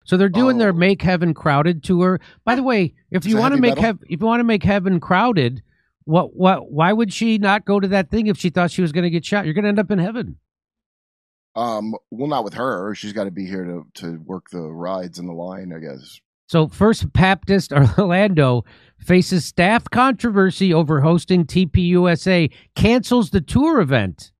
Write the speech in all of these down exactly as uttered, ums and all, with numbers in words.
So they're doing Oh. their Make Heaven Crowded tour. By the way, if Is you it want to heavy make metal? hev- if you want to make Heaven Crowded, what what why would she not go to that thing if she thought she was going to get shot? You're going to end up in heaven. Um, well, not with her. She's got to be here to to work the rides in the line, I guess. So First Baptist Orlando faces staff controversy over hosting T P U S A, cancels the tour event.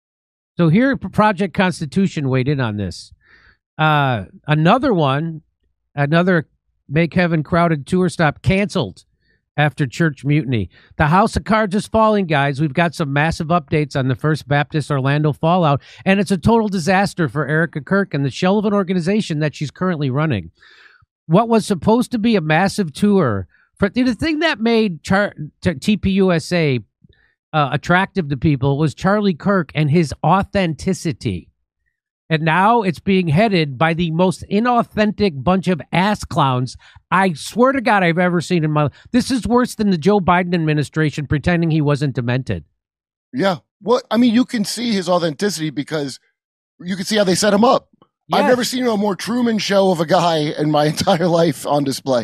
So here, Project Constitution weighed in on this. Uh, another one, another Make Heaven Crowded tour stop canceled after church mutiny. The house of cards is falling, guys. We've got some massive updates on the First Baptist Orlando fallout, and it's a total disaster for Erica Kirk and the shell of an organization that she's currently running. What was supposed to be a massive tour, for the thing that made Char- t- T P U S A uh, attractive to people was Charlie Kirk and his authenticity. And now it's being headed by the most inauthentic bunch of ass clowns I swear to God I've ever seen in my life. This is worse than the Joe Biden administration pretending he wasn't demented. Yeah. Well, I mean, you can see his authenticity because you can see how they set him up. Yes. I've never seen a more Truman Show of a guy in my entire life on display.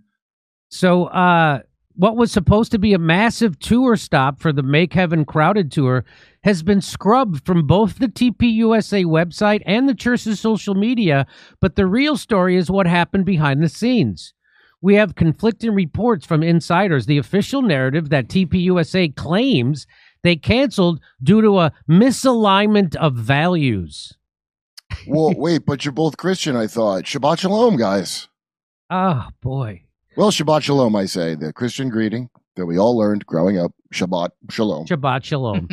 So, uh, what was supposed to be a massive tour stop for the Make Heaven Crowded tour has been scrubbed from both the T P U S A website and the church's social media, but the real story is what happened behind the scenes. We have conflicting reports from insiders. The official narrative that T P U S A claims they canceled due to a misalignment of values. Well, wait, but you're both Christian, I thought. Shabbat Shalom, guys. Oh, boy. Well, Shabbat Shalom, I say, the Christian greeting that we all learned growing up. Shabbat Shalom. Shabbat Shalom.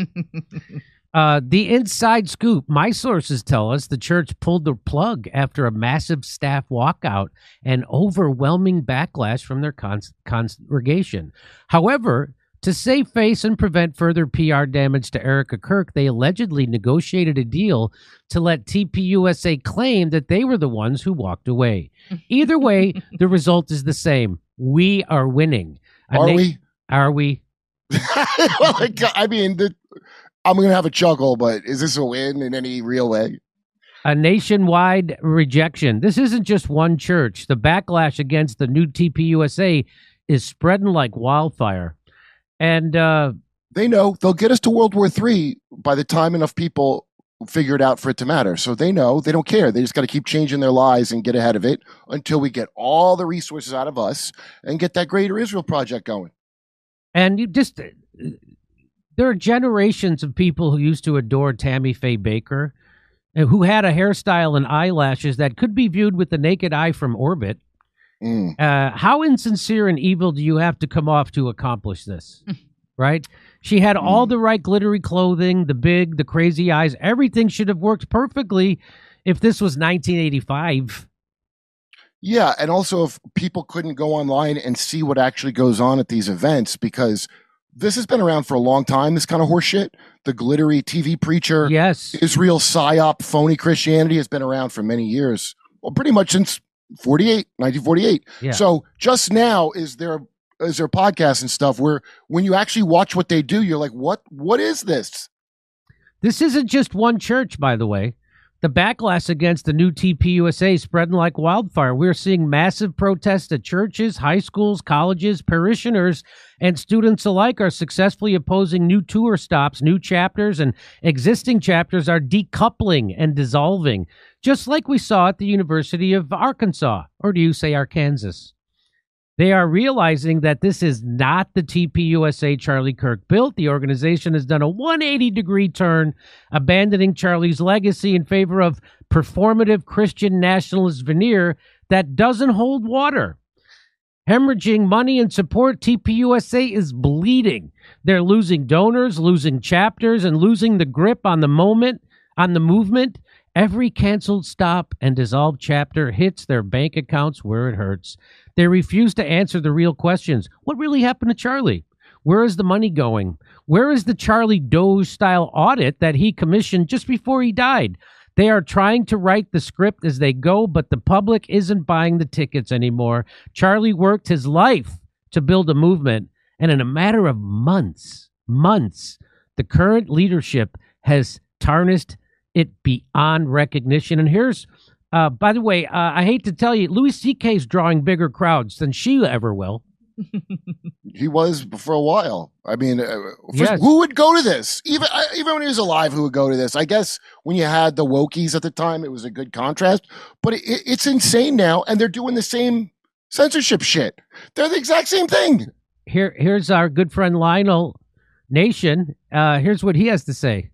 uh, the inside scoop. My sources tell us the church pulled the plug after a massive staff walkout and overwhelming backlash from their con- congregation. However, to save face and prevent further P R damage to Erica Kirk, they allegedly negotiated a deal to let T P U S A claim that they were the ones who walked away. Either way, the result is the same. We are winning. A Are na- we? Are we? Well, like, I mean, the, I'm going to have a chuckle, but is this a win in any real way? A nationwide rejection. This isn't just one church. The backlash against the new T P U S A is spreading like wildfire. And uh, They know they'll get us to World War Three by the time enough people figure it out for it to matter. So they know, they don't care. They just got to keep changing their lies and get ahead of it until we get all the resources out of us and get that Greater Israel Project going. and you just there are generations of people who used to adore Tammy Faye Baker, uh, who had a hairstyle and eyelashes that could be viewed with the naked eye from orbit. Mm. Uh, how insincere and evil do you have to come off to accomplish this? Right? She had all the right glittery clothing, the big, the crazy eyes. Everything should have worked perfectly if this was nineteen eighty-five. Yeah, and also if people couldn't go online and see what actually goes on at these events, because this has been around for a long time, this kind of horseshit. The glittery T V preacher, Yes. Israel psyop, phony Christianity has been around for many years. Well, pretty much since forty-eight, nineteen forty-eight. Yeah. So just now is there is there podcasts and stuff where when you actually watch what they do, you're like, what what is this? This isn't just one church, by the way. The backlash against the new T P U S A is spreading like wildfire. We're seeing massive protests at churches, high schools, colleges, parishioners, and students alike are successfully opposing new tour stops, new chapters, and existing chapters are decoupling and dissolving, just like we saw at the University of Arkansas, or do you say Arkansas? They are realizing that this is not the T P U S A Charlie Kirk built. The organization has done a one hundred eighty degree turn, abandoning Charlie's legacy in favor of performative Christian nationalist veneer that doesn't hold water. Hemorrhaging money and support, T P U S A is bleeding. They're losing donors, losing chapters, and losing the grip on the moment, on the movement. Every canceled stop and dissolved chapter hits their bank accounts where it hurts. They refuse to answer the real questions. What really happened to Charlie? Where is the money going? Where is the Charlie Doge-style audit that he commissioned just before he died? They are trying to write the script as they go, but the public isn't buying the tickets anymore. Charlie worked his life to build a movement, and in a matter of months, months, the current leadership has tarnished it beyond recognition. And here's Uh, by the way, uh, I hate to tell you, Louis C K's drawing bigger crowds than she ever will. He was for a while. I mean, uh, first, Yes. who would go to this? Even uh, even when he was alive, who would go to this? I guess when you had the wokies at the time, it was a good contrast. But it, it, it's insane now, and they're doing the same censorship shit. They're the exact same thing. Here, here's our good friend Lionel Nation. Uh, here's what he has to say.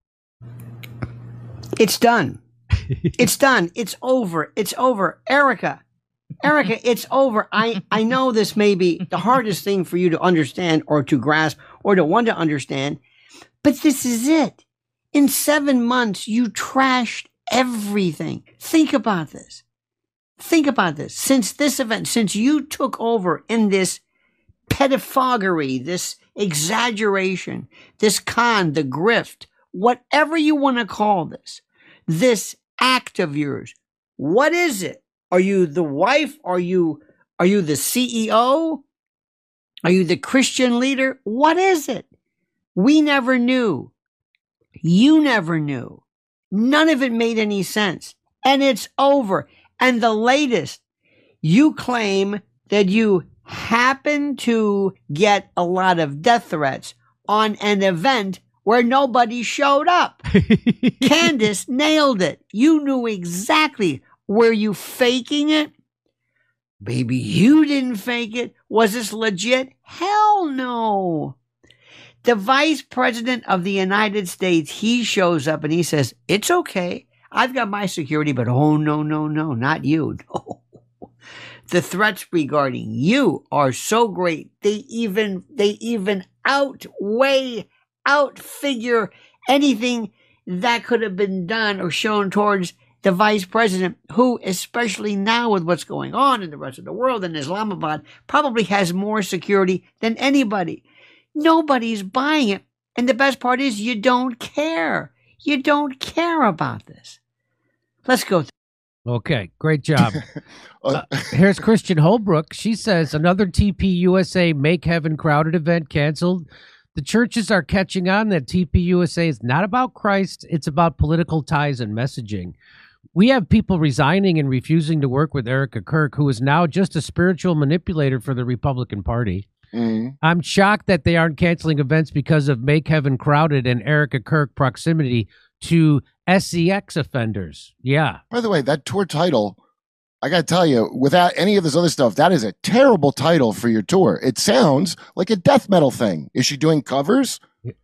It's done. It's done. It's over. It's over. Erica, Erica, it's over. I, I know this may be the hardest thing for you to understand or to grasp or to want to understand, but this is it. In seven months, you trashed everything. Think about this. Think about this. Since this event, since you took over in this pedophagy, this exaggeration, this con, the grift, whatever you want to call this, this act of yours, what is it? Are you the wife? Are you, are you the C E O? Are you the Christian leader? What is it? We never knew. You never knew. None of it made any sense. And it's over. And the latest, you claim that you happen to get a lot of death threats on an event where nobody showed up. Candace nailed it. You knew exactly. Were you faking it? Baby, you didn't fake it. Was this legit? Hell no. The vice president of the United States, he shows up and he says, it's okay. I've got my security, but oh, no, no, no, not you. No. The threats regarding you are so great. They even, they even outweigh, outfigure anything that could have been done or shown towards the vice president, who, especially now with what's going on in the rest of the world in Islamabad, probably has more security than anybody. Nobody's buying it. And the best part is you don't care. You don't care about this. Let's go. Okay, great job. Uh, here's Christian Holbrook. She says another T P U S A Make Heaven Crowded event canceled. The churches are catching on that T P U S A is not about Christ. It's about political ties and messaging. We have people resigning and refusing to work with Erica Kirk, who is now just a spiritual manipulator for the Republican Party. Mm-hmm. I'm shocked that they aren't canceling events because of Make Heaven Crowded and Erica Kirk proximity to S E X offenders. Yeah. By the way, that tour title, I got to tell you, without any of this other stuff, that is a terrible title for your tour. It sounds like a death metal thing. Is she doing covers?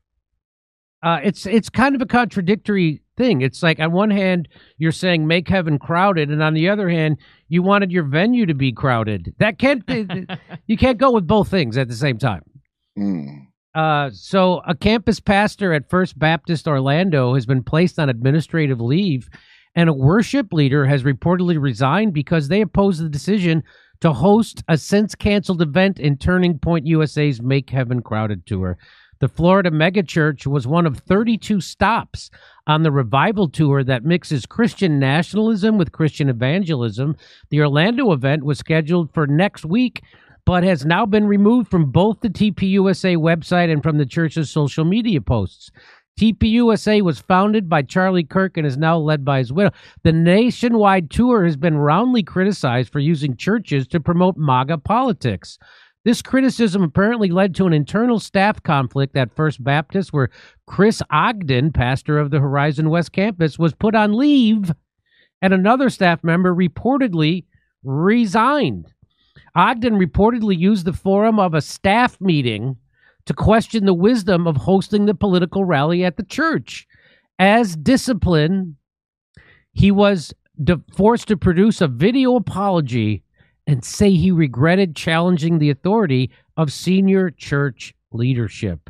Uh, it's it's kind of a contradictory thing. It's like on one hand, you're saying Make Heaven Crowded, and on the other hand, you wanted your venue to be crowded. That can't be, you can't go with both things at the same time. Mm. Uh, so a campus pastor at First Baptist Orlando has been placed on administrative leave, and a worship leader has reportedly resigned because they oppose the decision to host a since-canceled event in Turning Point U S A's Make Heaven Crowded tour. The Florida megachurch was one of thirty-two stops on the revival tour that mixes Christian nationalism with Christian evangelism. The Orlando event was scheduled for next week, but has now been removed from both the T P U S A website and from the church's social media posts. T P U S A was founded by Charlie Kirk and is now led by his widow. The nationwide tour has been roundly criticized for using churches to promote MAGA politics. This criticism apparently led to an internal staff conflict at First Baptist, where Chris Ogden, pastor of the Horizon West campus, was put on leave, and another staff member reportedly resigned. Ogden reportedly used the forum of a staff meeting to question the wisdom of hosting the political rally at the church. As discipline, he was de- forced to produce a video apology and say he regretted challenging the authority of senior church leadership.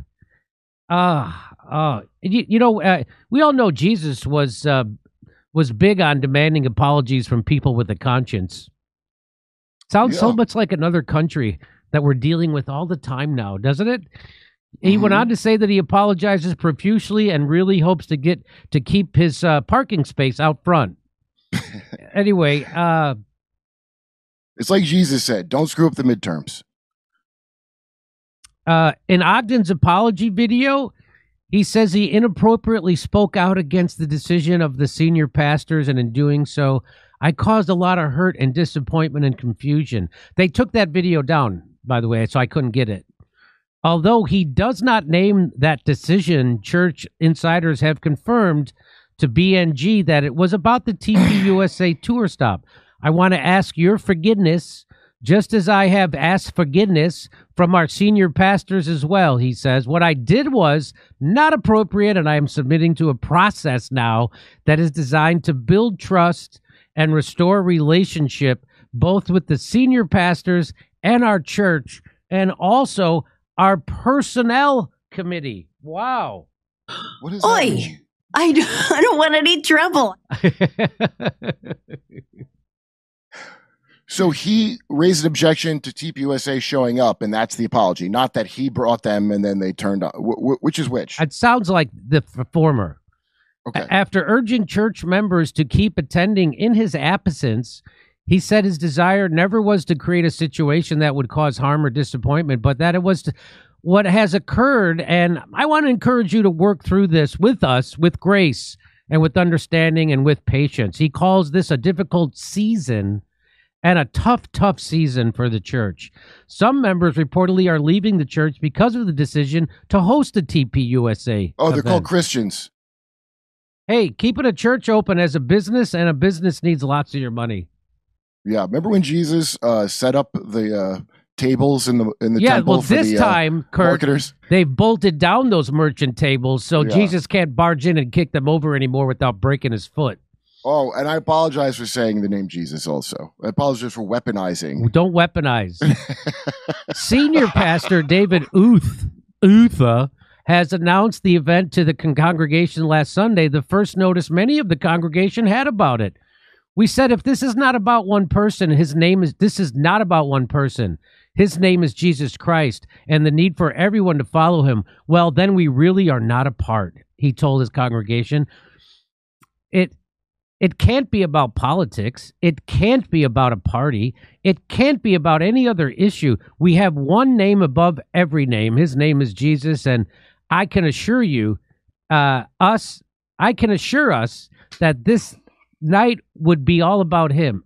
Ah, uh, uh, you, you know, uh, we all know Jesus was uh, was big on demanding apologies from people with a conscience. Sounds yeah. so much like another country that we're dealing with all the time now, doesn't it? Mm-hmm. He went on to say that he apologizes profusely and really hopes to get to keep his uh, parking space out front. Anyway, uh, it's like Jesus said, don't screw up the midterms. Uh, in Ogden's apology video, He says he inappropriately spoke out against the decision of the senior pastors, and in doing so, I caused a lot of hurt and disappointment and confusion. They took that video down, by the way, so I couldn't get it. Although he does not name that decision, church insiders have confirmed to B N G that it was about the T P U S A tour stop. I want to ask your forgiveness, just as I have asked forgiveness from our senior pastors as well, he says. What I did was not appropriate, and I am submitting to a process now that is designed to build trust and restore relationship both with the senior pastors and our church, and also our personnel committee. Wow. What is that? Oi, I don't, I don't want any trouble. So he raised an objection to T P U S A showing up, and that's the apology. Not that he brought them and then they turned on. W- w- which is which? It sounds like the f- former. Okay. After urging church members to keep attending in his absence, he said his desire never was to create a situation that would cause harm or disappointment, but that it was to, what has occurred. And I want to encourage you to work through this with us, with grace and with understanding and with patience. He calls this a difficult season and a tough, tough season for the church. Some members reportedly are leaving the church because of the decision to host a T P U S A Oh, they're event. called Christians. Hey, keeping a church open as a business, and a business needs lots of your money. Yeah. Remember when Jesus uh, set up the uh, tables in the in the yeah, temple well, for this the uh, time, Kurt, marketers? they've bolted down those merchant tables, so Yeah. Jesus can't barge in and kick them over anymore without breaking his foot. Oh, and I apologize for saying the name Jesus also. I apologize for weaponizing. Don't weaponize. Senior pastor David Uth, Utha has announced the event to the con- congregation last Sunday, the first notice many of the congregation had about it. We said, if this is not about one person, his name is, this is not about one person. His name is Jesus Christ, and the need for everyone to follow him. Well, then we really are not apart, he told his congregation. It, It can't be about politics. It can't be about a party. It can't be about any other issue. We have one name above every name. His name is Jesus, and I can assure you, uh, us, I can assure us that this night would be all about him.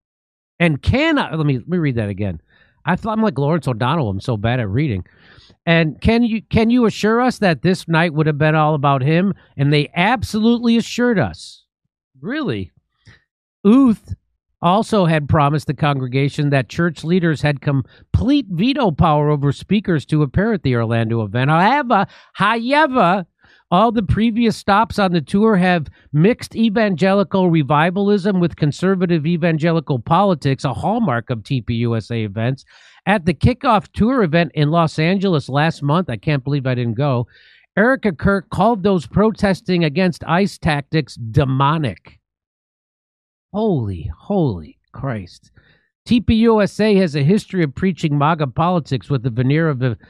And can I, let me let me read that again. I thought I'm like Lawrence O'Donnell. I'm so bad at reading. And can you can you assure us that this night would have been all about him? And they absolutely assured us. Really? Uth also had promised the congregation that church leaders had complete veto power over speakers to appear at the Orlando event. However, however, all the previous stops on the tour have mixed evangelical revivalism with conservative evangelical politics, a hallmark of T P U S A events. At the kickoff tour event in Los Angeles last month, I can't believe I didn't go, Erica Kirk called those protesting against ICE tactics demonic. Holy, holy Christ. T P U S A has a history of preaching MAGA politics with the veneer of a...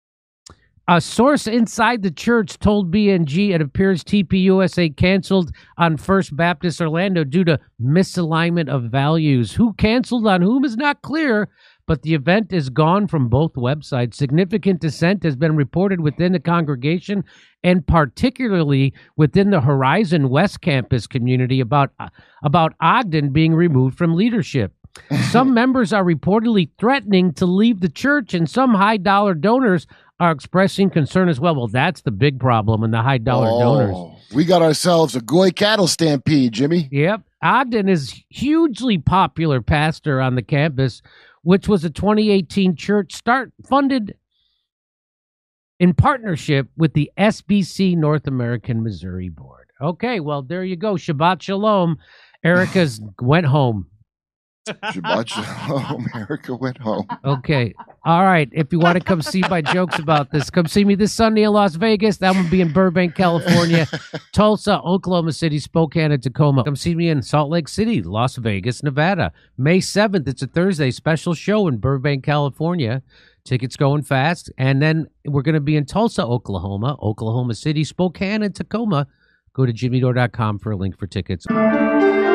A source inside the church told B N G it appears T P U S A canceled on First Baptist Orlando due to misalignment of values. Who canceled on whom is not clear, but the event is gone from both websites. Significant dissent has been reported within the congregation and particularly within the Horizon West Campus community about, about Ogden being removed from leadership. Some members are reportedly threatening to leave the church, and some high-dollar donors are expressing concern as well. Well, that's the big problem in the high-dollar oh, donors. We got ourselves a Goy cattle stampede, Jimmy. Yep. Ogden is hugely popular pastor on the campus, which was a twenty eighteen church start funded in partnership with the S B C North American Missouri Board. Okay, well, there you go. Shabbat Shalom. Erica's went home. Shabbat Shalom. America went home. Okay. All right. If you want to come see my jokes about this, come see me this Sunday in Las Vegas. That will be in Burbank, California, Tulsa, Oklahoma City, Spokane, and Tacoma. Come see me in Salt Lake City, Las Vegas, Nevada. May seventh, it's a Thursday, special show in Burbank, California. Tickets going fast. And then we're going to be in Tulsa, Oklahoma, Oklahoma City, Spokane, and Tacoma. Go to jimmy dore dot com for a link for tickets.